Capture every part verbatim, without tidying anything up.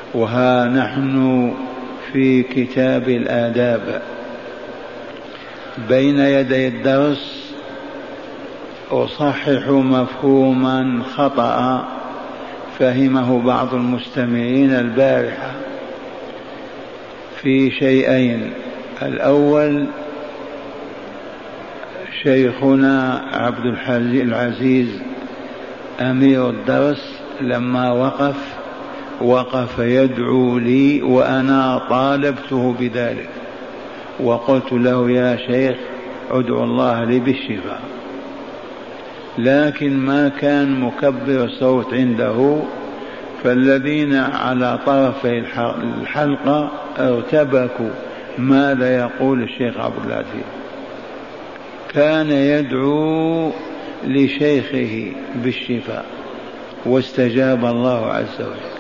وها نحن في كتاب الآداب بين يدي الدرس. أصحح مفهوما خطأ فهمه بعض المستمعين البارحة في شيئين. الأول، شيخنا عبد العزيز أمير الدرس لما وقف وقف يدعو لي وأنا طالبته بذلك، وقلت له يا شيخ ادعو الله لي بالشفاء، لكن ما كان مكبر صوت عنده، فالذين على طرفي الحلقة ارتبكوا ماذا يقول الشيخ عبد العزيز. كان يدعو لشيخه بالشفاء واستجاب الله عز وجل.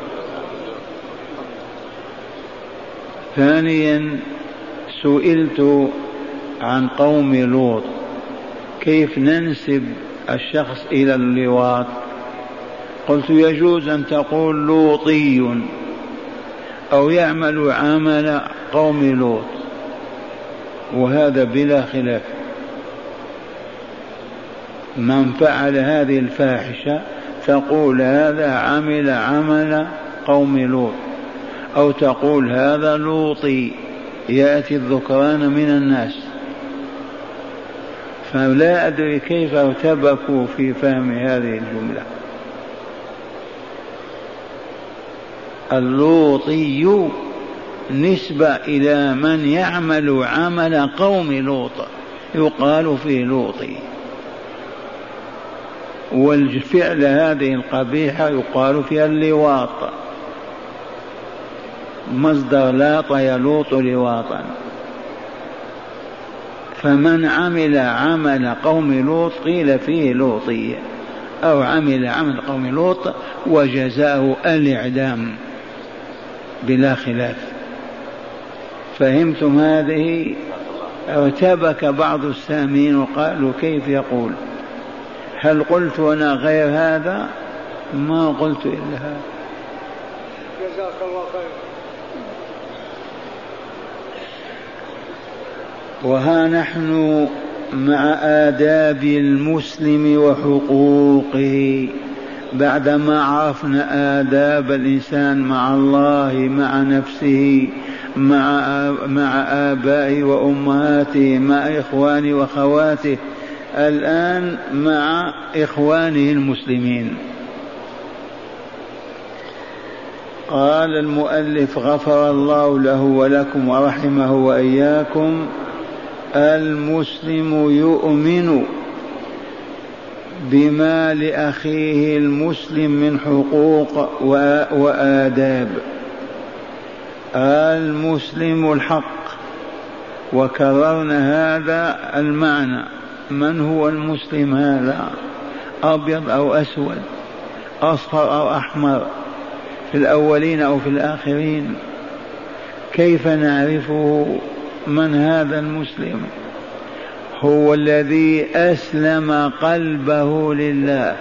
ثانيا، سئلت عن قوم لوط كيف ننسب الشخص إلى اللواط، قلت يجوز أن تقول لوطي أو يعمل عمل قوم لوط، وهذا بلا خلاف. من فعل هذه الفاحشة تقول هذا عمل عمل قوم لوط، أو تقول هذا لوطي يأتي الذكران من الناس. فلا أدري كيف ارتبكوا في فهم هذه الجملة. اللوطي نسبة إلى من يعمل عمل قوم لوط، يقال فيه لوطي، والفعل هذه القبيحة يقال فيها اللواط، مصدر لاط يلوط لواطا. فمن عمل عمل قوم لوط قيل فيه لوطي، أو عمل عمل قوم لوط وجزاؤه الإعدام بلا خلاف. فهمتم هذه؟ ارتبك بعض السامعين وقالوا كيف يقول؟ هل قلت أنا غير هذا؟ ما قلت إلا هذا. جزاك الله خير. وها نحن مع آداب المسلم وحقوقه، بعدما عرفنا آداب الإنسان مع الله، مع نفسه، مع مع آبائه وأمهاته، مع إخوانه وأخواته، الآن مع إخوانه المسلمين. قال المؤلف غفر الله له ولكم ورحمه وإياكم: المسلم يؤمن بما لأخيه المسلم من حقوق وآداب. المسلم الحق، وكررنا هذا المعنى. من هو المسلم هذا؟ أبيض أو أسود، أصفر أو أحمر، في الأولين أو في الآخرين؟ كيف نعرفه؟ من هذا المسلم؟ هو الذي أسلم قلبه لله،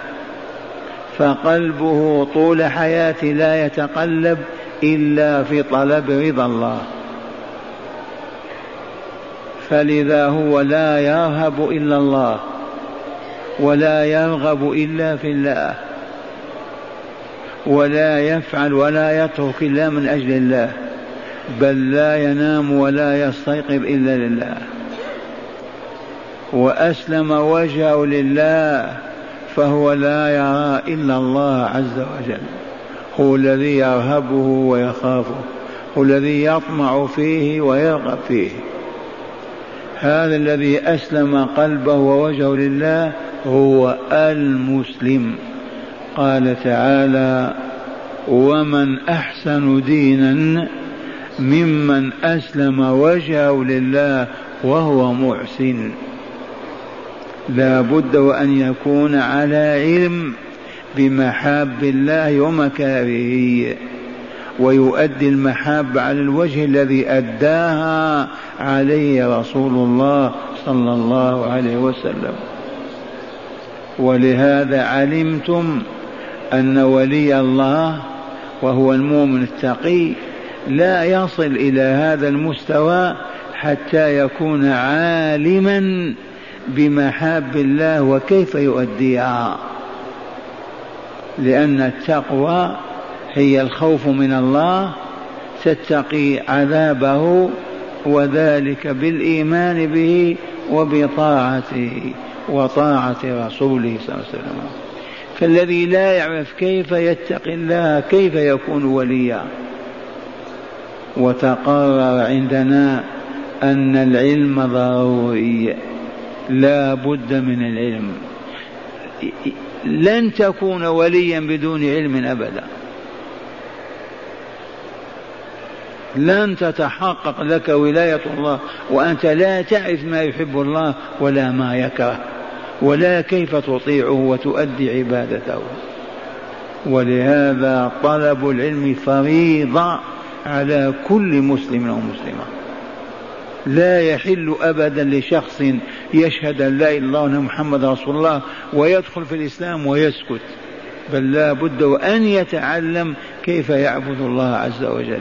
فقلبه طول حياته لا يتقلب إلا في طلب رضا الله، فلذا هو لا يرهب إلا الله ولا يرغب إلا في الله، ولا يفعل ولا يترك إلا من أجل الله، بل لا ينام ولا يستيقظ إلا لله. وأسلم وجهه لله، فهو لا يرى إلا الله عز وجل، هو الذي يرهبه ويخافه، هو الذي يطمع فيه ويرغب فيه. هذا الذي أسلم قلبه ووجهه لله هو المسلم. قال تعالى: ومن أحسن دينا ممن أسلم وجهه لله وهو محسن. لا بد وأن يكون على علم بمحاب الله ومكارهه، ويؤدي المحاب على الوجه الذي أداها عليه رسول الله صلى الله عليه وسلم. ولهذا علمتم أن ولي الله وهو المؤمن التقي لا يصل إلى هذا المستوى حتى يكون عالما بمحاب الله وكيف يؤديها، لأن التقوى هي الخوف من الله، تتقي عذابه، وذلك بالإيمان به وبطاعته وطاعة رسوله صلى الله عليه وسلم. فالذي لا يعرف كيف يتقي الله كيف يكون وليا؟ وتقرر عندنا أن العلم ضروري، لا بد من العلم، لن تكون وليا بدون علم أبدا، لن تتحقق لك ولاية الله وأنت لا تعرف ما يحب الله ولا ما يكره ولا كيف تطيعه وتؤدي عبادته. ولهذا طلب العلم فريضة على كل مسلم ومسلمة. لا يحل أبدا لشخص يشهد أن لا إله إلا الله وأن محمد رسول الله ويدخل في الإسلام ويسكت، بل لا بد أن يتعلم كيف يعبد الله عز وجل.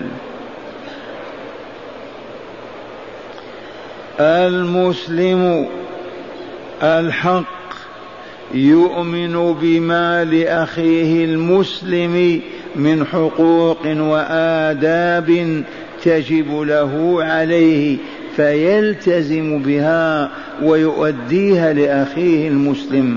المسلم الحق يؤمن بما لأخيه المسلم من حقوق وآداب تجب له عليه فيلتزم بها ويؤديها لأخيه المسلم.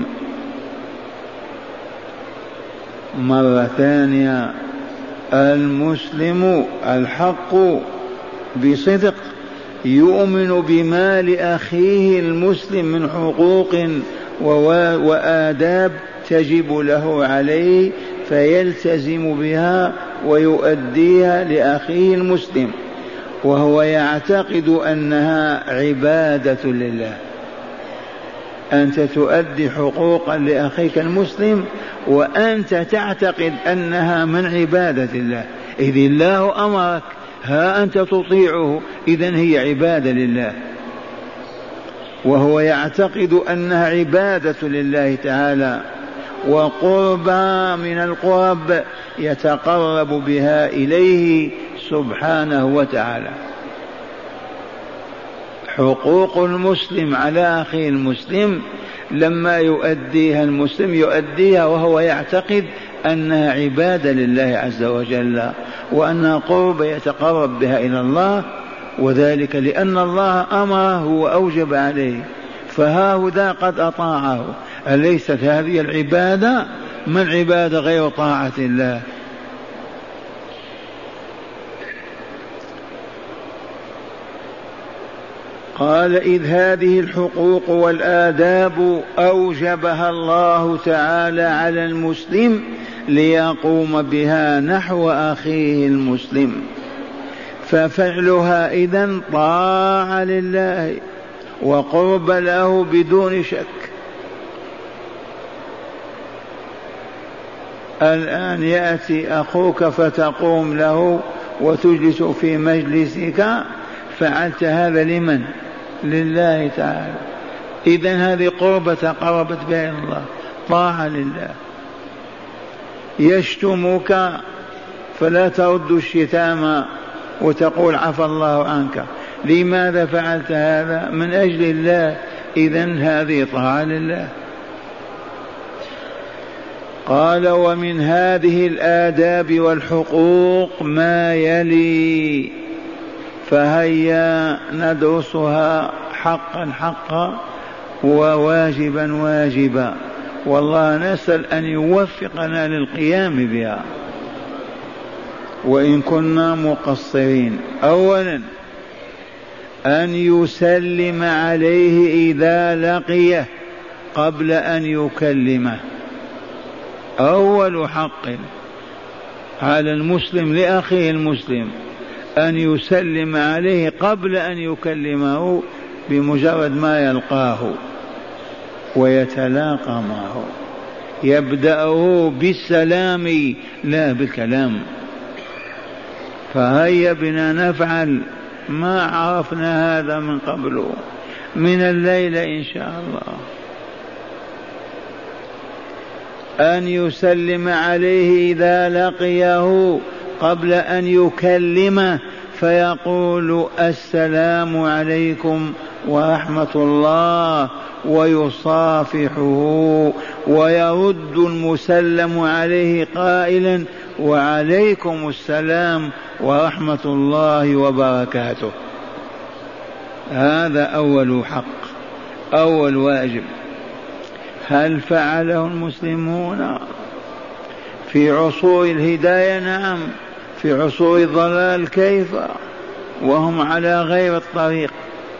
مرة ثانية، المسلم الحق بصدق يؤمن بما لأخيه المسلم من حقوق وآداب تجب له عليه فيلتزم بها ويؤديها لأخيه المسلم، وهو يعتقد أنها عبادة لله. أنت تؤدي حقوقا لأخيك المسلم وأنت تعتقد أنها من عبادة الله، إذ الله أمرك، ها أنت تطيعه، إذن هي عبادة لله، وهو يعتقد أنها عبادة لله تعالى وقربا من القرب يتقرب بها إليه سبحانه وتعالى. حقوق المسلم على أخيه المسلم لما يؤديها المسلم يؤديها وهو يعتقد أنها عبادة لله عز وجل وأنها قرب يتقرب بها إلى الله، وذلك لأن الله أمره وأوجب عليه، فهاهذا قد أطاعه. أليست هذه العبادة؟ من عبادة غير طاعة الله؟ قال إذ هذه الحقوق والآداب أوجبها الله تعالى على المسلم ليقوم بها نحو أخيه المسلم، ففعلها إذن طاعة لله وقرب له بدون شك. الآن يأتي أخوك فتقوم له وتجلس في مجلسك، فعلت هذا لمن؟ لله تعالى، إذن هذه قربة تقربت بها إلى الله، طاعة لله. يشتمك فلا ترد الشتام وتقول عفى الله عنك، لماذا فعلت هذا؟ من أجل الله، إذن هذه طاعة لله. قال ومن هذه الآداب والحقوق ما يلي، فهيا ندرسها حقا حقا وواجبا واجبا، والله نسأل أن يوفقنا للقيام بها وإن كنا مقصرين. أولا أن يسلم عليه إذا لقيه قبل أن يكلمه، أول حق على المسلم لأخيه المسلم أن يسلم عليه قبل أن يكلمه بمجرد ما يلقاه ويتلاقى معه، يبدأه بالسلام لا بالكلام. فهيا بنا نفعل ما عرفنا هذا من قبل من الليلة إن شاء الله. أن يسلم عليه إذا لقيه قبل أن يكلمه فيقول السلام عليكم ورحمة الله ويصافحه، ويرد المسلم عليه قائلا وعليكم السلام ورحمة الله وبركاته. هذا أول حق، أول واجب. هل فعله المسلمون في عصور الهداية؟ نعم. في عصور الضلال كيف وهم على غير الطريق؟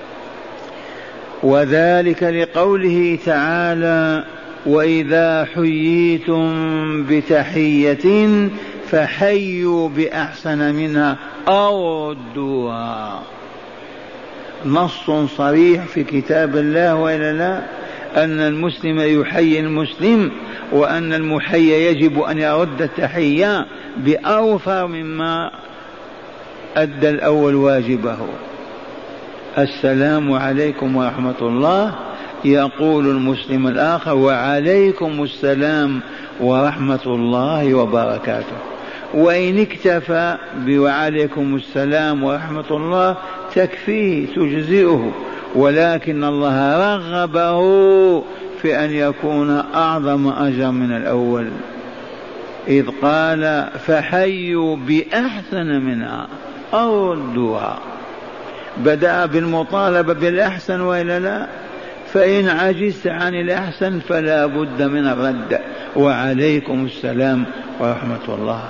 وذلك لقوله تعالى وإذا حييتم بتحية فحيوا بأحسن منها أو ردوها. نص صريح في كتاب الله وإلا لا أن المسلم يحيي المسلم، وأن المحيي يجب أن يرد التحية بأوفر مما أدى الأول واجبه. السلام عليكم ورحمة الله، يقول المسلم الآخر وعليكم السلام ورحمة الله وبركاته. وإن اكتفى بوعليكم السلام ورحمة الله تكفيه تجزئه، ولكن الله رغبه في أن يكون أعظم أجر من الأول، إذ قال فحيوا بأحسن منها أو ردوها. بدأ بالمطالبة بالأحسن وإلا لا؟ فإن عجزت عن الأحسن فلا بد من الرد وعليكم السلام ورحمة الله.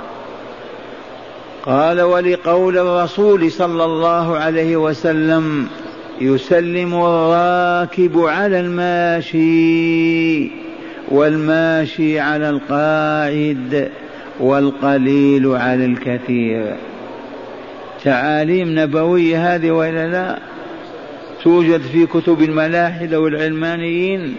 قال ولقول الرسول صلى الله عليه وسلم يسلم الراكب على الماشي والماشي على القاعد والقليل على الكثير. تعاليم نبوية هذه وإلا لا؟ توجد في كتب الملاحدة والعلمانيين.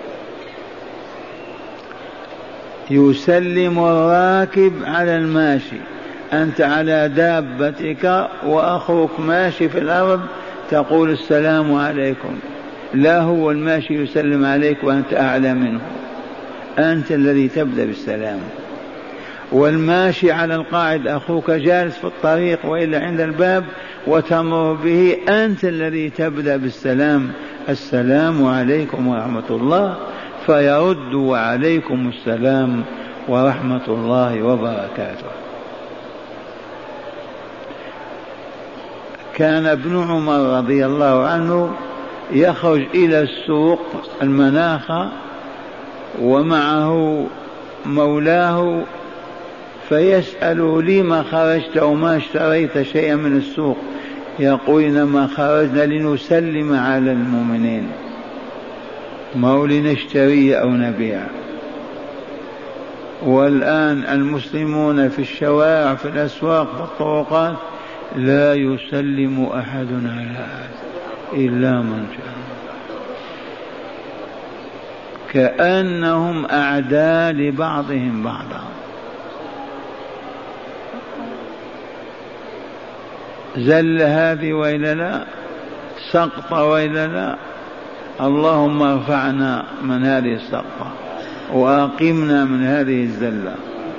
يسلم الراكب على الماشي، أنت على دابتك وأخوك ماشي في الأرض تقول السلام عليكم، لا هو الماشي يسلم عليك وأنت أعلى منه، أنت الذي تبدأ بالسلام. والماشي على القاعد أخوك جالس في الطريق وإلا عند الباب وتمر به، أنت الذي تبدأ بالسلام، السلام عليكم ورحمة الله، فيرد وعليكم السلام ورحمة الله وبركاته. كان ابن عمر رضي الله عنه يخرج إلى السوق المناخة ومعه مولاه فيسأله لما خرجت وما اشتريت شيئا من السوق؟ يقول إنما خرجنا لنسلم على المؤمنين، ما لنشتري أو نبيع. والآن المسلمون في الشوارع في الأسواق في الطرقات لا يسلم أحد على أحد إلا من شاء، كأنهم أعداء لبعضهم بعضا. زل هذه وإلا لا؟ سقط وإلا لا؟ اللهم ارفعنا من هذه السقطة وأقمنا من هذه الزلة.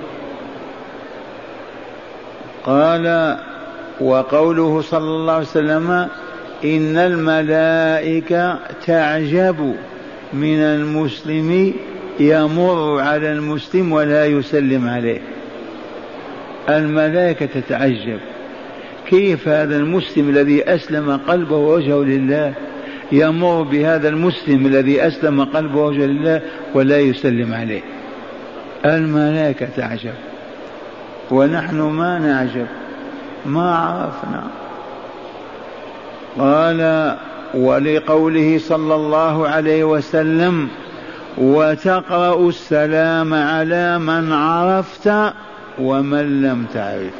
قال وقوله صلى الله عليه وسلم إن الملائكة تعجب من المسلم يمر على المسلم ولا يسلم عليه. الملائكة تتعجب كيف هذا المسلم الذي أسلم قلبه ووجهه لله يمر بهذا المسلم الذي أسلم قلبه ووجهه لله ولا يسلم عليه. الملائكة تعجب ونحن ما نعجب، ما عرفنا. قال ولقوله صلى الله عليه وسلم وتقرأ السلام على من عرفت ومن لم تعرف.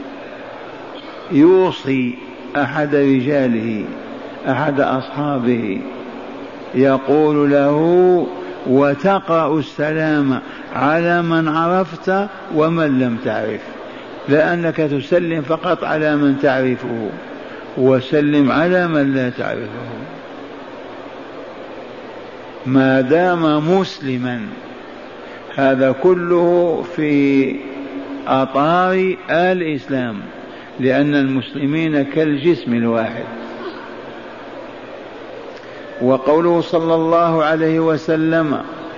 يوصي أحد رجاله أحد أصحابه يقول له وتقرأ السلام على من عرفت ومن لم تعرف، لأنك تسلم فقط على من تعرفه وسلم على من لا تعرفه. ما دام مسلما هذا كله في أطار الإسلام، لأن المسلمين كالجسم الواحد. وقوله صلى الله عليه وسلم: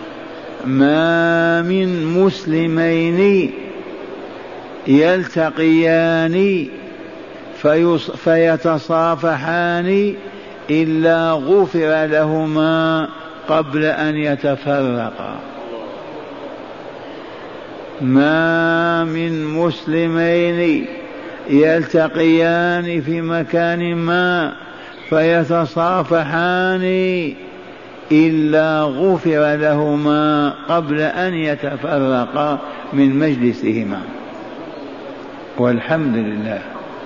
ما من مسلمين يلتقيان فيتصافحان إلا غفر لهما قبل أن يتفرقا. ما من مسلمين يلتقيان في مكان ما فيتصافحان إلا غفر لهما قبل أن يتفرقا من مجلسهما، والحمد لله.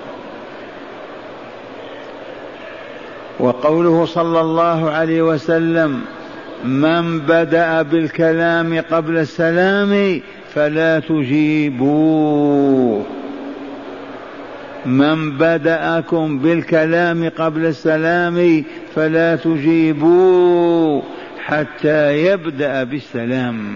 وقوله صلى الله عليه وسلم: من بدأ بالكلام قبل السلام فلا تجيبوه. من بدأكم بالكلام قبل السلام فلا تجيبوه حتى يبدأ بالسلام.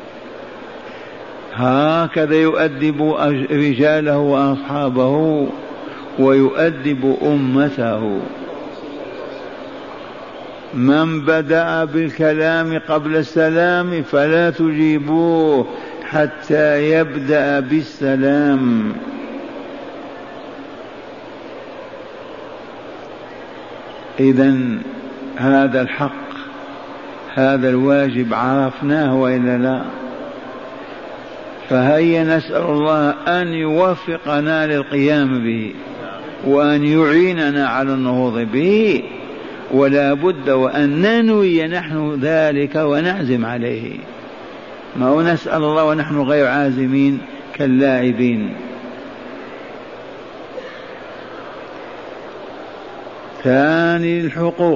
هكذا يؤدب رجاله وأصحابه ويؤدب أمته. من بدأ بالكلام قبل السلام فلا تجيبوه حتى يبدأ بالسلام. إذن هذا الحق، هذا الواجب عرفناه وإلا لا؟ فهيا نسأل الله أن يوفقنا للقيام به وأن يعيننا على النهوض به، ولا بد وأن ننوي نحن ذلك ونعزم عليه، ما هو نسأل الله ونحن غير عازمين كاللاعبين. ثاني الحقوق،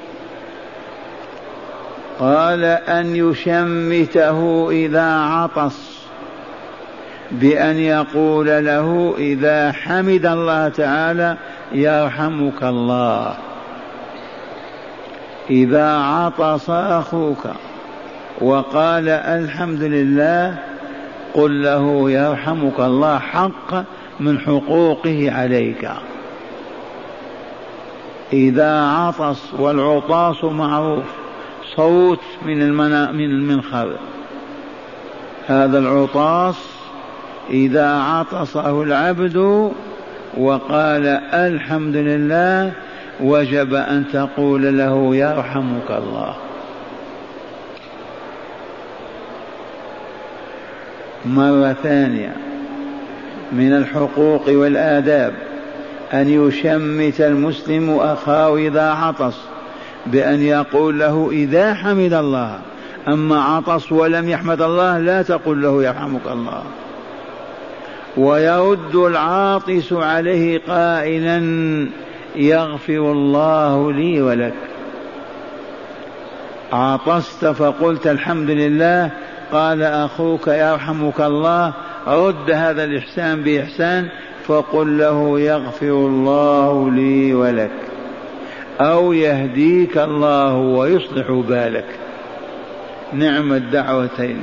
قال أن يشمته إذا عطس بأن يقول له إذا حمد الله تعالى: يرحمك الله. إذا عطس أخوك وقال الحمد لله قل له يرحمك الله، حق من حقوقه عليك. إذا عطس، والعطاس معروف، صوت من من المنخر، هذا العطاس إذا عطسه العبد وقال الحمد لله وجب أن تقول له يرحمك الله. مرة ثانية من الحقوق والآداب أن يشمت المسلم أخاه إذا عطس بأن يقول له إذا حمد الله. أما عطس ولم يحمد الله لا تقول له يرحمك الله. ويرد العاطس عليه قائلا يغفر الله لي ولك. عطست فقلت الحمد لله، قال أخوك يرحمك الله، رد هذا الإحسان بإحسان فقل له يغفر الله لي ولك، أو يهديك الله ويصلح بالك. نعم الدعوتين،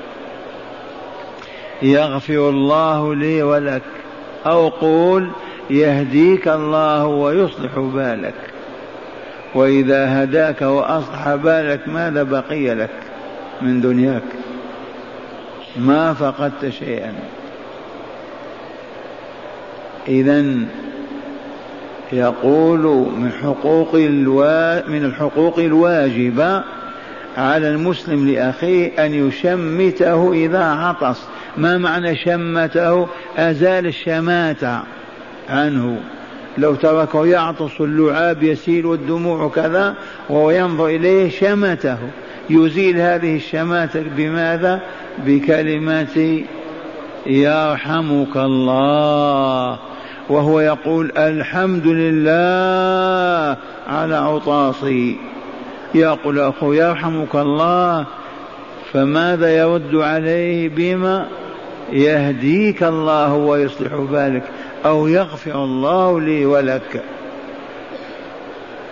يغفر الله لي ولك، أو قول يهديك الله ويصلح بالك. وإذا هداك وأصلح بالك ماذا بقي لك من دنياك؟ ما فقدت شيئا. إذن يقول من حقوق الوا... من الحقوق الواجبة على المسلم لأخيه أن يشمته إذا عطس. ما معنى شمته؟ أزال الشماتة عنه. لو تركه يعطس اللعاب يسيل والدموع كذا وهو ينظر إليه شمته، يزيل هذه الشماتة بماذا؟ بكلمة يرحمك الله، وهو يقول الحمد لله على عطاسي. يقول أخو يرحمك الله، فماذا يرد عليه؟ بما يهديك الله ويصلح بالك، أو يغفر الله لي ولك.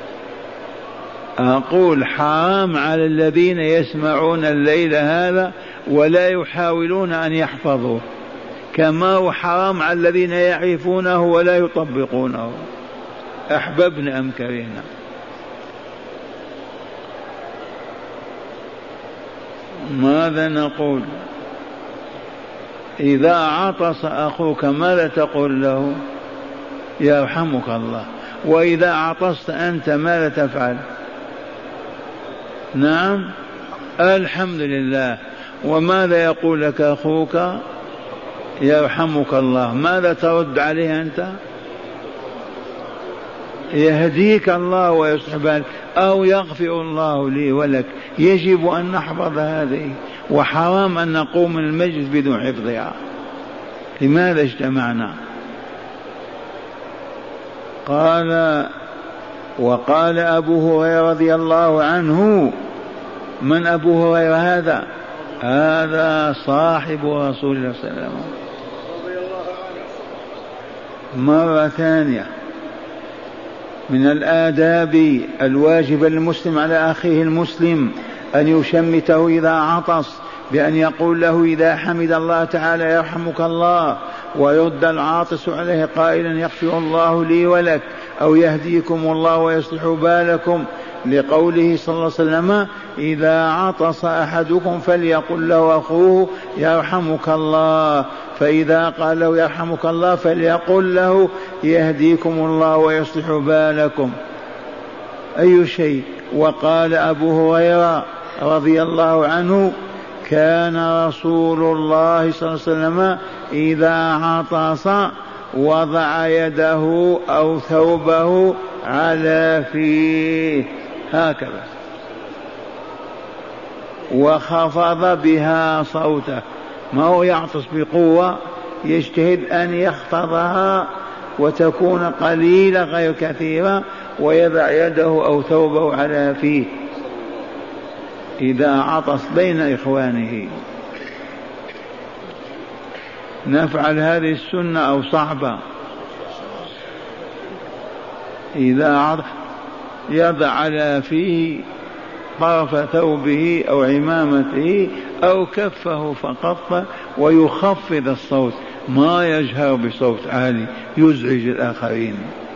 أقول حرام على الذين يسمعون الليل هذا ولا يحاولون أن يحفظوه، كما هو حرام على الذين يعرفونه ولا يطبقونه، أحببنا أم كرهنا. ماذا نقول؟ إذا عطس أخوك ماذا تقول له؟ يرحمك الله. وإذا عطست أنت ماذا تفعل؟ نعم الحمد لله. وماذا يقول لك أخوك؟ يرحمك الله. ماذا ترد عليه أنت؟ يهديك الله ويصلح بالك أو يغفر الله لي ولك. يجب أن نحفظ هذه، وحرام أن نقوم من المجلس بدون حفظها. لماذا اجتمعنا؟ قال وقال أبو هريرة رضي الله عنه. من أبو هريرة هذا؟ هذا صاحب رسول الله صلى الله عليه وسلم. مرة ثانية من الآداب الواجب للمسلم على أخيه المسلم أن يشمته إذا عطس، بأن يقول له إذا حمد الله تعالى يرحمك الله، ويرد العاطس عليه قائلا يغفر الله لي ولك أو يهديكم الله ويصلح بالكم، لقوله صلى الله عليه وسلم إذا عطس أحدكم فليقل له أخوه يرحمك الله، فإذا قال له يرحمك الله فليقل له يهديكم الله ويصلح بالكم. أي شيء. وقال أبو هريرة رضي الله عنه كان رسول الله صلى الله عليه وسلم إذا عطس وضع يده أو ثوبه على فيه هكذا وخفض بها صوته، ما هو يعطس بقوة، يجتهد أن يخفضها وتكون قليلة غير كثيرة، ويضع يده أو ثوبه على فيه إذا عطس بين إخوانه. نفعل هذه السنة أو صعبة؟ إذا عطس يضع على فيه طرف ثوبه أو عمامته أو كفه فقط، ويخفض الصوت، ما يجهر بصوت عالي يزعج الآخرين.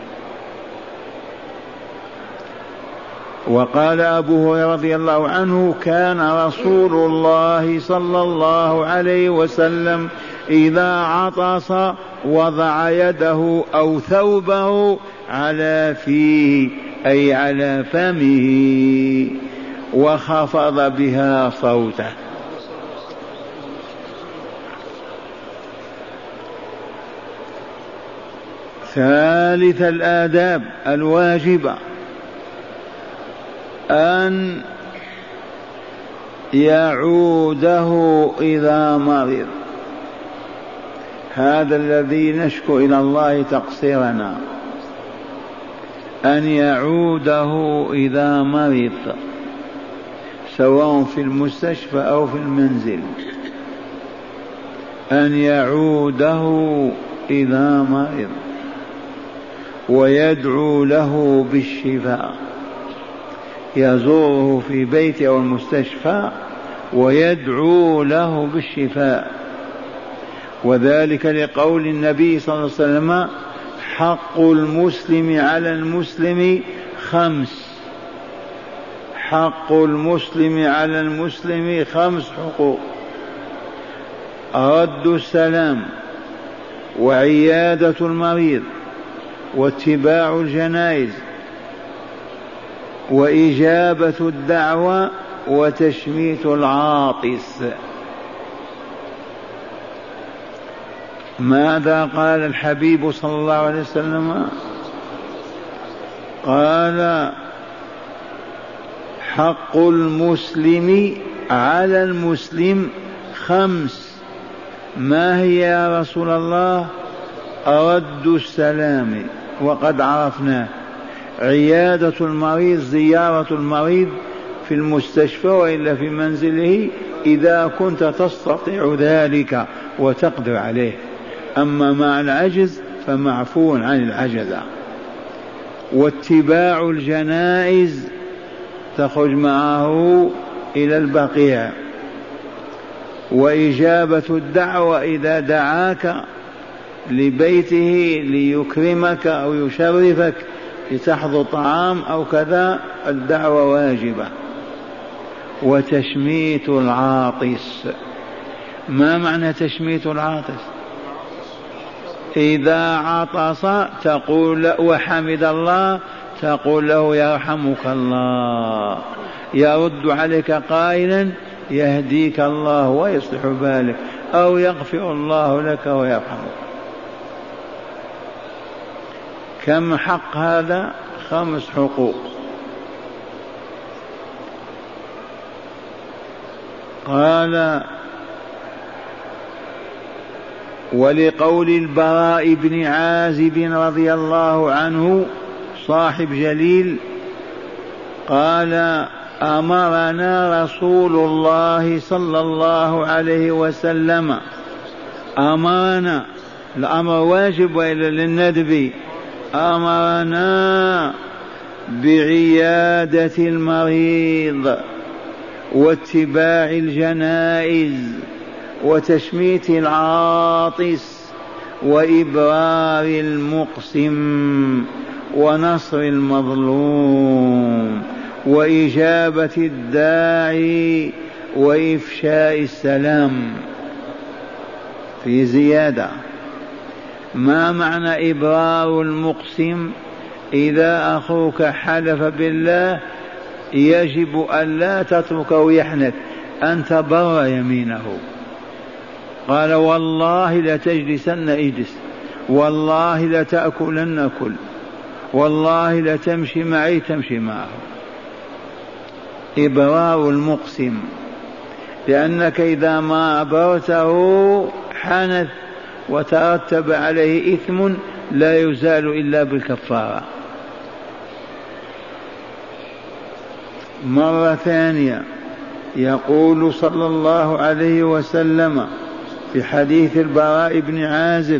وقال أبو هريرة رضي الله عنه كان رسول الله صلى الله عليه وسلم إذا عطس وضع يده أو ثوبه على فيه أي على فمه وخفض بها صوته. ثالث الآداب الواجبة أن يعوده إذا مرض. هذا الذي نشكو إلى الله تقصيرنا، أن يعوده إذا مرض سواء في المستشفى أو في المنزل، أن يعوده إذا مرض ويدعو له بالشفاء، يزوره في بيته أو المستشفى ويدعو له بالشفاء. وذلك لقول النبي صلى الله عليه وسلم حق المسلم على المسلم خمس، حق المسلم على المسلم خمس حقوق: رد السلام، وعيادة المريض، واتباع الجنائز، وإجابة الدعوة، وتشميت العاطس. ماذا قال الحبيب صلى الله عليه وسلم؟ قال حق المسلم على المسلم خمس. ما هي يا رسول الله؟ رد السلام وقد عرفناه، عيادة المريض زيارة المريض في المستشفى وإلا في منزله إذا كنت تستطيع ذلك وتقدر عليه، أما مع العجز فمعفو عن العجزة. واتباع الجنائز، تخرج معه إلى البقيع وإجابة الدعوة إذا دعاك لبيته ليكرمك أو يشرفك لتحضر طعام أو كذا، الدعوة واجبة. وتشميت العاطس، ما معنى تشميت العاطس؟ إذا عطس تقول وحمد الله تقول له يرحمك الله، يرد عليك قائلا يهديك الله ويصلح بالك، أو يغفر الله لك ويرحمك. كم حق هذا؟ خمس حقوق. قال ولقول البراء بن عازب رضي الله عنه صاحب جليل قال أمرنا رسول الله صلى الله عليه وسلم، أمرنا الأمر واجب وإلا للندب، أمرنا بعيادة المريض واتباع الجنائز وتشميت العاطس وإبرار المقسم ونصر المظلوم وإجابة الداعي وإفشاء السلام. في زيادة، ما معنى إبرار المقسم؟ إذا أخوك حلف بالله يجب أن لا تتركه يحنث، أن تبر يمينه. قال والله لتجلسن اجلس، والله لتأكلن كل، والله لتمشي معي تمشي معه. إبرار المقسم، لأنك إذا ما أبرته حنث وترتب عليه إثم لا يزال إلا بالكفارة. مرة ثانية يقول صلى الله عليه وسلم في حديث البراء بن عازب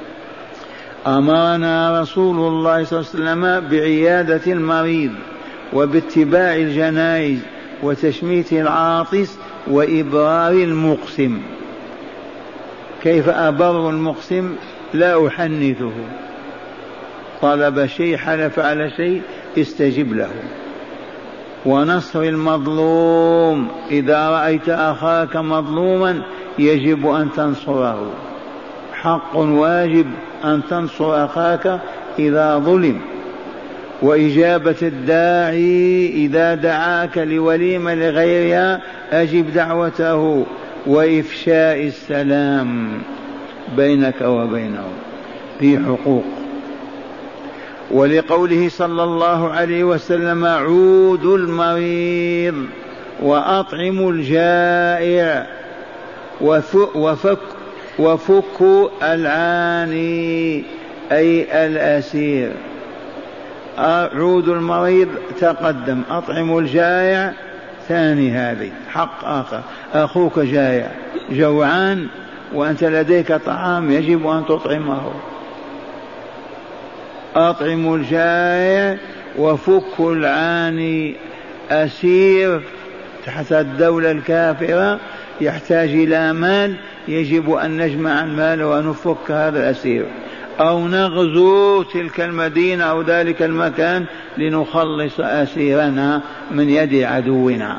أمرنا رسول الله صلى الله عليه وسلم بعيادة المريض وباتباع الجنائز وتشميت العاطس وإبرار المقسم. كيف أبر المقسم؟ لا أحنثه، طلب شيء حلف على شيء استجب له. ونصر المظلوم، إذا رأيت أخاك مظلوما يجب أن تنصره، حق واجب أن تنصر أخاك إذا ظلم. وإجابة الداعي، إذا دعاك لوليمة لغيرها أجب دعوته. وإفشاء السلام بينك وبينه، في حقوق. ولقوله صلى الله عليه وسلم عودوا المريض وأطعموا الجائع وفك وفكوا العاني أي الأسير. عودوا المريض تقدم، أطعموا الجائع ثاني، هذه حق آخر. أخوك جائع جوعان وأنت لديك طعام يجب أن تطعمه. أطعموا الجائع وفكوا العاني، أسير تحت الدولة الكافرة يحتاج إلى مال، يجب أن نجمع المال ونفك هذا الأسير، أو نغزو تلك المدينة أو ذلك المكان لنخلص أسيرنا من يد عدونا.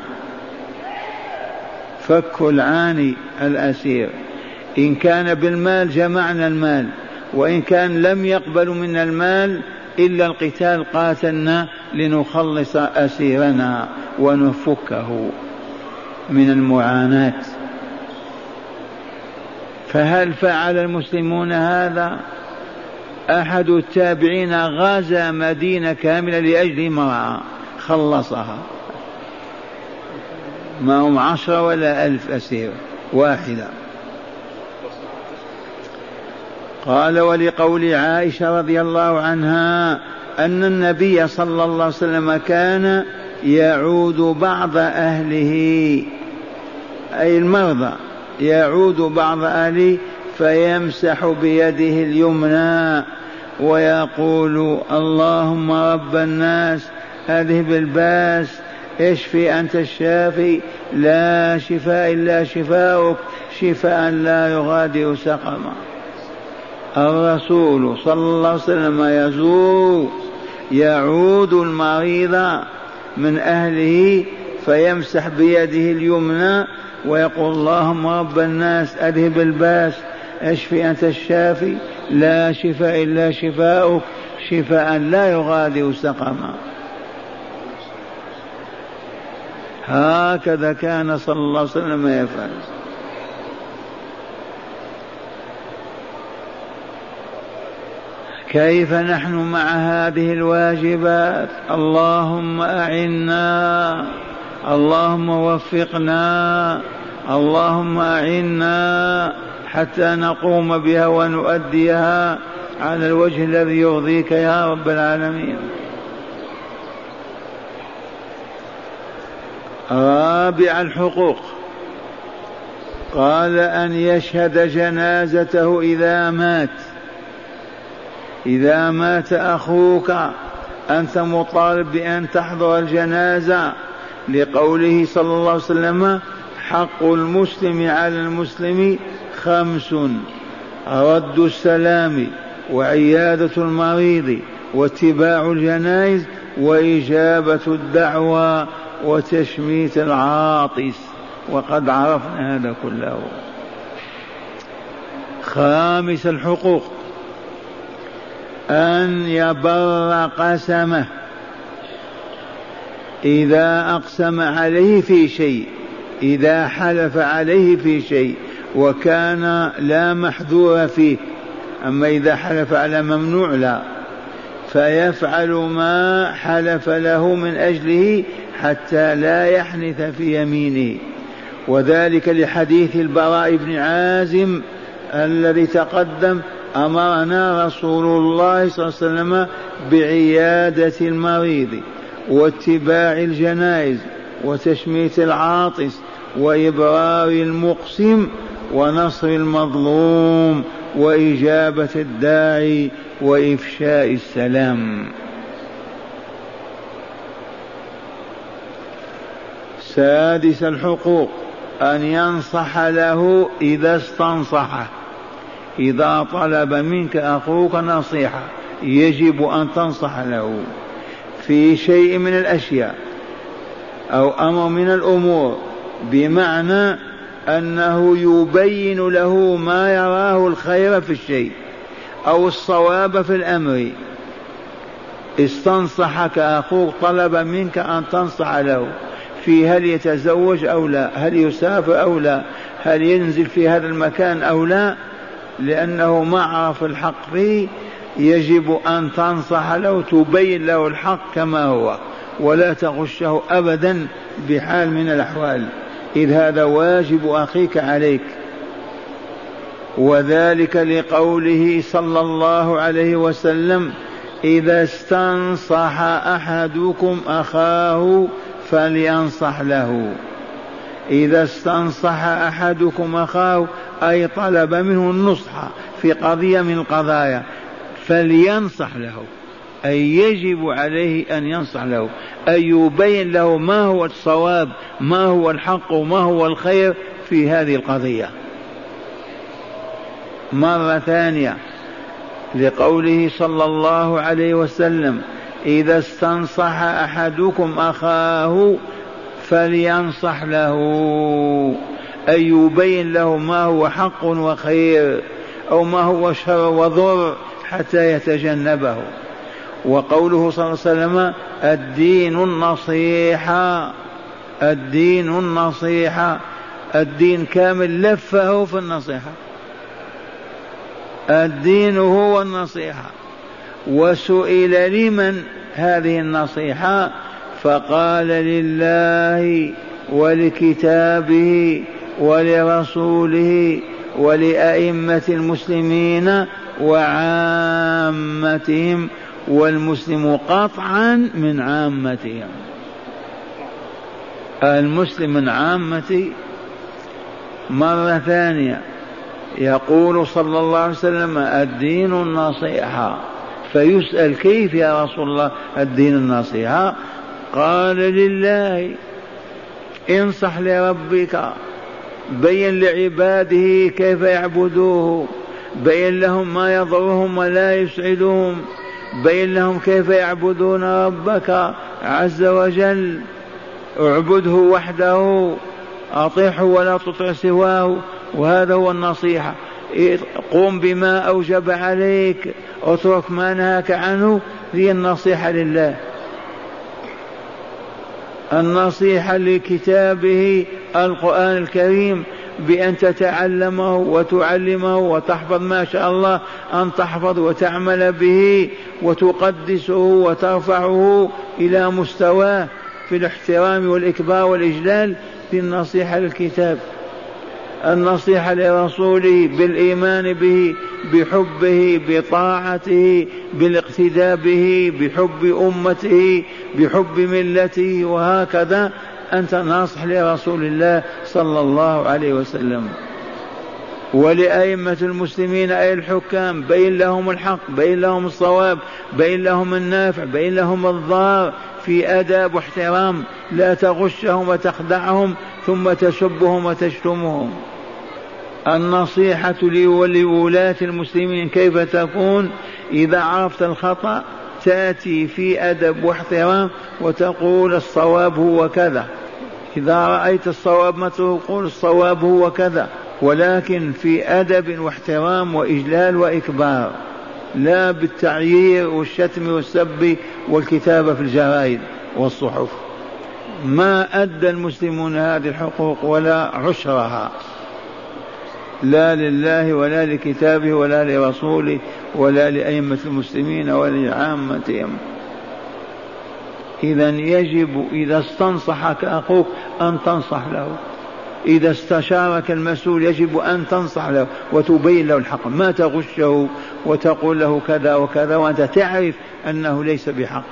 فك العاني الأسير، إن كان بالمال جمعنا المال، وإن كان لم يقبل من المال إلا القتال قاتلنا لنخلص أسيرنا ونفكه من المعاناة. فهل فعل المسلمون هذا؟ أحد التابعين غزا مدينة كاملة لأجل امرأة خلصها، ما هم عشرة ولا ألف أسير واحدة. قال ولقول عائشة رضي الله عنها أن النبي صلى الله عليه وسلم كان يعود بعض أهله أي المرضى، يعود بعض أهله فيمسح بيده اليمنى ويقول اللهم رب الناس أذهب الباس اشفي أنت الشافي لا شفاء إلا شفاؤك شفاء لا يغادر سقما. الرسول صلى الله عليه وسلم يزور يعود المريض من أهله فيمسح بيده اليمنى ويقول اللهم رب الناس أذهب الباس اشفي أنت الشافي لا شفاء إلا شفاؤك شفاء لا يغادر سقما. هكذا كان صلى الله عليه وسلم يفعل. كيف نحن مع هذه الواجبات؟ اللهم أعنا، اللهم وفقنا، اللهم أعنا حتى نقوم بها ونؤديها على الوجه الذي يرضيك يا رب العالمين. رابع الحقوق، قال أن يشهد جنازته إذا مات. إذا مات أخوك أنت مطالب بأن تحضر الجنازة، لقوله صلى الله عليه وسلم حق المسلم على المسلم خمس: رد السلام وعيادة المريض واتباع الجنائز وإجابة الدعوة وتشميت العاطس، وقد عرفنا هذا كله. خامس الحقوق أن يبر قسمه إذا أقسم عليه في شيء، إذا حلف عليه في شيء وكان لا محذور فيه، أما إذا حلف على ممنوع لا، فيفعل ما حلف له من أجله حتى لا يحنث في يمينه. وذلك لحديث البراء بن عازم الذي تقدم: أمرنا رسول الله صلى الله عليه وسلم بعيادة المريض واتباع الجنائز وتشميت العاطس وإبرار المقسم ونصر المظلوم وإجابة الداعي وإفشاء السلام. سادس الحقوق أن ينصح له إذا استنصحه. إذا طلب منك أخوك نصيحة يجب أن تنصح له في شيء من الأشياء أو أمر من الأمور، بمعنى أنه يبين له ما يراه الخير في الشيء أو الصواب في الأمر. استنصحك أخوك، طلب منك أن تنصح له في هل يتزوج أو لا، هل يسافر أو لا، هل ينزل في هذا المكان أو لا، لأنه ما عرف الحق فيه، يجب أن تنصح له، تبين له الحق كما هو ولا تغشه أبدا بحال من الأحوال، إذ هذا واجب أخيك عليك. وذلك لقوله صلى الله عليه وسلم: إذا استنصح أحدكم أخاه فلينصح له. إذا استنصح أحدكم أخاه أي طلب منه النصح في قضية من القضايا فلينصح له، أي يجب عليه أن ينصح له، أي يبين له ما هو الصواب، ما هو الحق، وما هو الخير في هذه القضية. مرة ثانية لقوله صلى الله عليه وسلم: إذا استنصح أحدكم أخاه فلينصح له، أي يبين له ما هو حق وخير أو ما هو شر وضر حتى يتجنبه. وقوله صلى الله عليه وسلم: الدين النصيحة، الدين النصيحة، الدين كامل لفه في النصيحة، الدين هو النصيحة. وسئل لمن هذه النصيحة فقال: لله ولكتابه ولرسوله ولأئمة المسلمين وعامتهم، والمسلم قطعا من عامتهم، المسلم من عامتي. مرة ثانية يقول صلى الله عليه وسلم: الدين النصيحة. فيسأل: كيف يا رسول الله الدين النصيحة؟ قال: لله، انصح لربك بين لعباده كيف يعبدوه، بين لهم ما يضرهم ولا يسعدهم، بين لهم كيف يعبدون ربك عز وجل. اعبده وحده، أطيعه ولا تطع سواه، وهذا هو النصيحة. قم بما أوجب عليك، اترك ما نهاك عنه، هي النصيحة لله. النصيحة لكتابه القرآن الكريم بأن تتعلمه وتعلمه وتحفظ ما شاء الله أن تحفظ وتعمل به وتقدسه وترفعه إلى مستواه في الاحترام والإكبار والإجلال. في النصيحة للكتاب، النصيحة لرسوله بالإيمان به، بحبه، بطاعته، بالاقتداء به، بحب أمته، بحب ملته، وهكذا أنت ناصح لرسول الله صلى الله عليه وسلم. ولأئمة المسلمين أي الحكام، بين لهم الحق، بين لهم الصواب، بين لهم النافع، بين لهم الضار، في آداب واحترام، لا تغشهم وتخدعهم ثم تسبهم وتشتمهم. النصيحة لولاة المسلمين كيف تكون؟ إذا عرفت الخطأ تأتي في أدب واحترام وتقول الصواب هو كذا، إذا رأيت الصواب ما تقول الصواب هو كذا، ولكن في أدب واحترام وإجلال وإكبار، لا بالتعيير والشتم والسب والكتابة في الجرائد والصحف. ما أدى المسلمون هذه الحقوق ولا عشرها، لا لله ولا لكتابه ولا لرسوله ولا لأئمة المسلمين ولا لعامتهم. إذن يجب إذا استنصحك أخوك أن تنصح له، إذا استشارك المسؤول يجب أن تنصح له وتبين له الحق، ما تغشه وتقول له كذا وكذا وأنت تعرف أنه ليس بحق.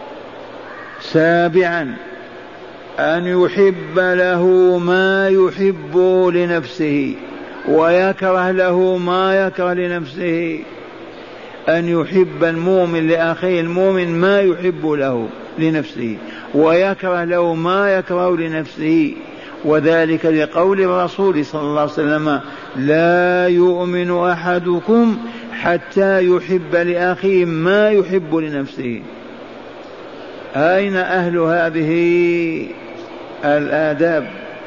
سابعا أن يحب له ما يحب لنفسه ويكره له ما يكره لنفسه. أن يحب المؤمن لأخيه المؤمن ما يحب له لنفسه ويكره له ما يكره لنفسه، وذلك لقول الرسول صلى الله عليه وسلم: لا يؤمن أحدكم حتى يحب لأخيه ما يحب لنفسه. أين أهل هذه الآداب؟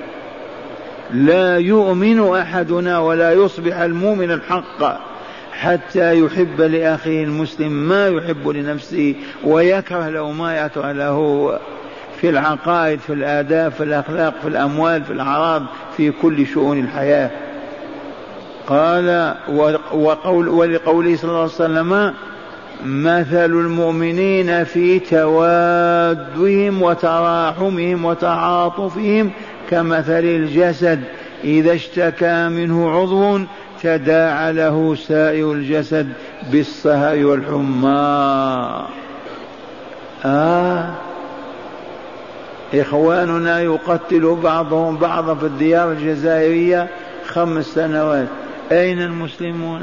لا يؤمن أحدنا ولا يصبح المؤمن الحق حتى يحب لأخيه المسلم ما يحب لنفسه ويكره له ما يكره له، في العقائد، في الآداب، في الأخلاق، في الأموال، في الأعراض، في كل شؤون الحياة. قال وقول ولقوله صلى الله عليه وسلم: مثل المؤمنين في توادهم وتراحمهم وتعاطفهم كمثل الجسد إذا اشتكى منه عضو تداعى له سائر الجسد بالسهر والحمى. آه إخواننا يقتل بعضهم بعضا في الديار الجزائرية خمس سنوات، أين المسلمون؟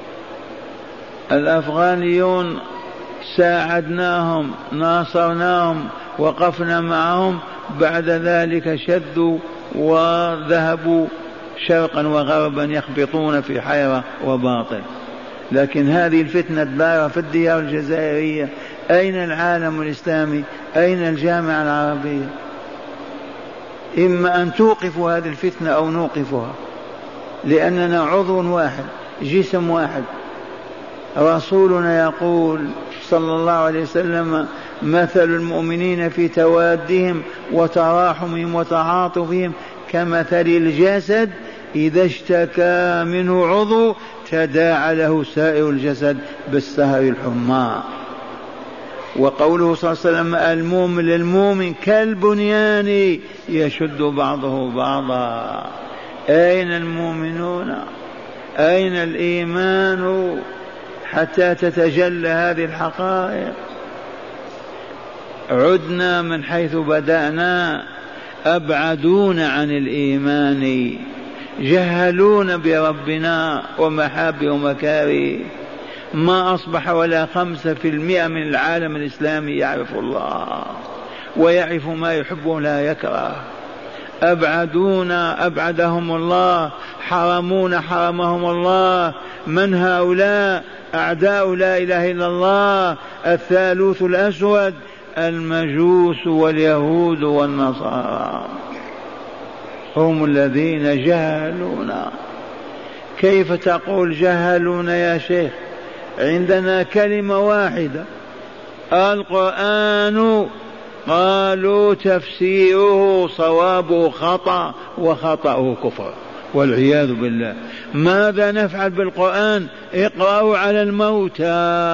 الأفغانيون ساعدناهم، ناصرناهم، وقفنا معهم، بعد ذلك شدوا وذهبوا شرقا وغربا يخبطون في حيرة وباطل. لكن هذه الفتنة الدائرة في الديار الجزائرية، أين العالم الإسلامي؟ أين الجامعة العربية؟ إما أن توقفوا هذه الفتنة أو نوقفها، لأننا عضو واحد، جسم واحد. رسولنا يقول صلى الله عليه وسلم: مثل المؤمنين في توادهم وتراحمهم وتعاطفهم كمثل الجسد إذا اشتكى منه عضو تداعى له سائر الجسد بالسهر الحمى. وقوله صلى الله عليه وسلم: المؤمن للمؤمن كالبنيان يشد بعضه بعضا. أين المؤمنون؟ أين الإيمان حتى تتجلى هذه الحقائق؟ عدنا من حيث بدأنا، أبعدون عن الإيمان، جهلون بربنا ومحابه ومكاره. ما أصبح ولا خمسة في المئة من العالم الإسلامي يعرف الله ويعرف ما يحب ولا يكره. أبعدونا أبعدهم الله، حرمونا حرمهم الله. من هؤلاء؟ أعداء لا إله إلا الله، الثالوث الأسود، المجوس واليهود والنصارى، هم الذين جهلونا. كيف تقول جهلونا يا شيخ؟ عندنا كلمة واحدة، القرآن قالوا تفسيره صوابه خطأ وخطأه كفر والعياذ بالله. ماذا نفعل بالقرآن؟ اقرأوا على الموتى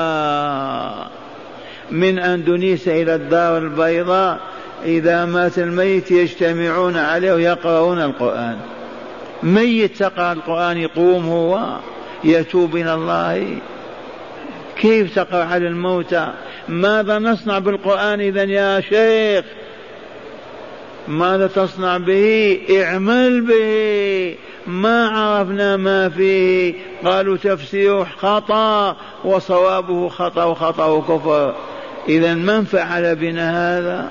من أندونيسيا إلى الدار البيضاء، إذا مات الميت يجتمعون عليه ويقرؤون القرآن. ميت تقرأ القرآن يقوم هو يتوب إلى الله. كيف تقرأ على الموتى؟ ماذا نصنع بالقرآن إذن يا شيخ؟ ماذا تصنع به؟ اعمل به. ما عرفنا ما فيه، قالوا تفسيره خطأ وصوابه خطأ وخطأه كفر. إذن من فعل بنا هذا؟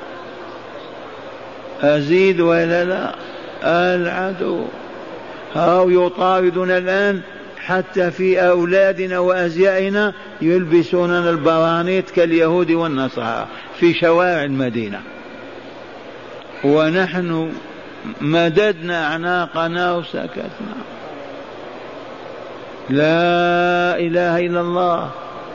أزيد ولا لا؟ العدو. هاو يطاردنا الآن حتى في أولادنا وأزيائنا، يلبسوننا البرانيت كاليهود والنصارى في شوارع المدينة، ونحن مددنا أعناقنا وسكتنا. لا إله إلا الله.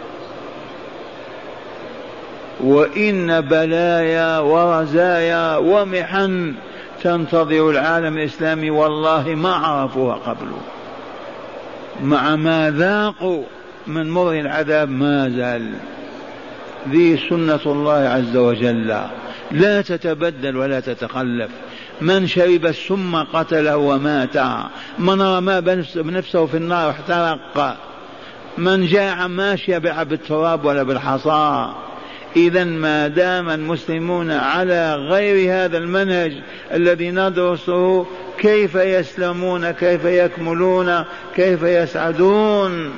وإن بلايا ورزايا ومحن تنتظر العالم الإسلامي والله ما عرفوها قبله، مع ما ذاقوا من مر العذاب ما زال. ذي سنة الله عز وجل لا تتبدل ولا تتخلف. من شرب السم قتله ومات، من رمى بنفسه في النار واحترق، من جاع ما شبع بالتراب ولا بالحصى. إذا ما دام المسلمون على غير هذا المنهج الذي ندرسه، كيف يسلمون؟ كيف يكملون؟ كيف يسعدون؟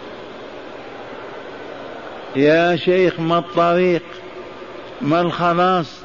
يا شيخ ما الطريق؟ ما الخلاص؟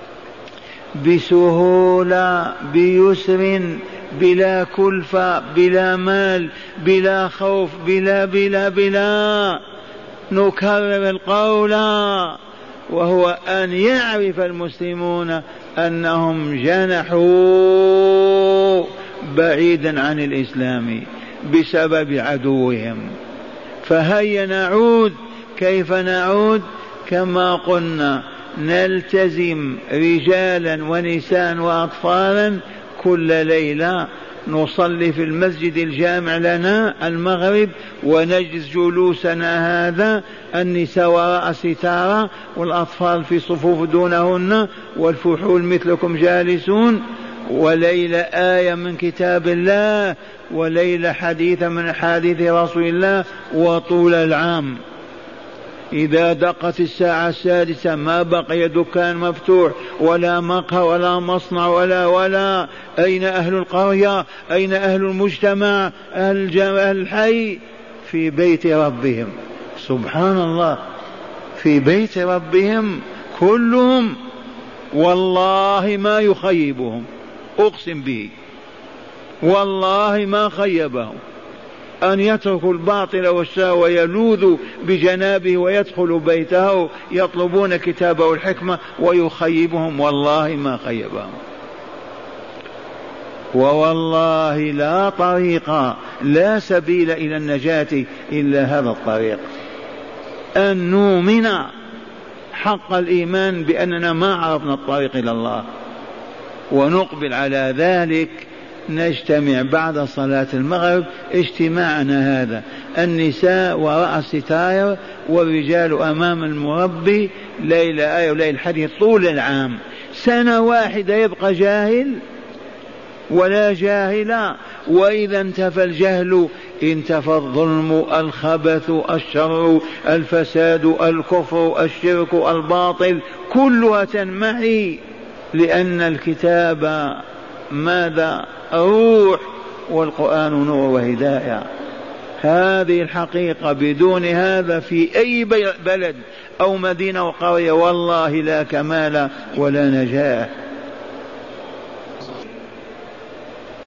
بسهولة بيسر بلا كلفة بلا مال بلا خوف بلا بلا بلا نكرر القول، وهو أن يعرف المسلمون أنهم جنحوا بعيدا عن الإسلام بسبب عدوهم. فهيا نعود. كيف نعود؟ كما قلنا، نلتزم رجالا ونساء وأطفالا كل ليلة نصلي في المسجد الجامع لنا المغرب، ونجلس جلوسنا هذا، النساء وراء ستارة والأطفال في صفوف دونهن والفحول مثلكم جالسون، وليلة آية من كتاب الله، وليلة حديث من حديث رسول الله، وطول العام. إذا دقت الساعة السادسة ما بقي دكان مفتوح ولا مقهى ولا مصنع ولا ولا أين أهل القرية؟ أين أهل المجتمع؟ أهل الحي؟ في بيت ربهم. سبحان الله، في بيت ربهم كلهم، والله ما يخيبهم، أقسم به والله ما خيبهم، أن يتركوا الباطل والشهوة ويلوذوا بجنابه ويدخلوا بيته يطلبون كتابه الحكمة ويخيبهم، والله ما خيبهم. ووالله لا طريق لا سبيل إلى النجاة إلا هذا الطريق، أن نؤمن حق الإيمان بأننا ما عرفنا الطريق إلى الله، ونقبل على ذلك. نجتمع بعد صلاة المغرب اجتماعنا هذا، النساء وراء الستائر والرجال أمام المربي، ليلة آية وليلة حديث طول العام. سنة واحدة يبقى جاهل ولا جاهلا؟ وإذا انتفى الجهل انتفى الظلم الخبث الشر الفساد الكفر الشرك الباطل، كلها تنمحي، لأن الكتاب ماذا؟ روح، والقرآن نور وهداية. هذه الحقيقة، بدون هذا في أي بلد أو مدينة أو قرية والله لا كمال ولا نجاح.